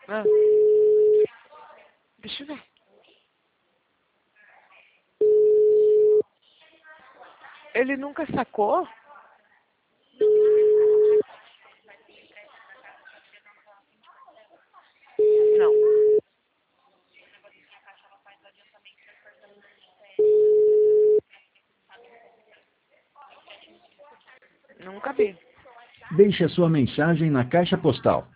Ah, deixa eu ver. Ele nunca sacou? Não. Nunca vi. Deixe a sua mensagem na caixa postal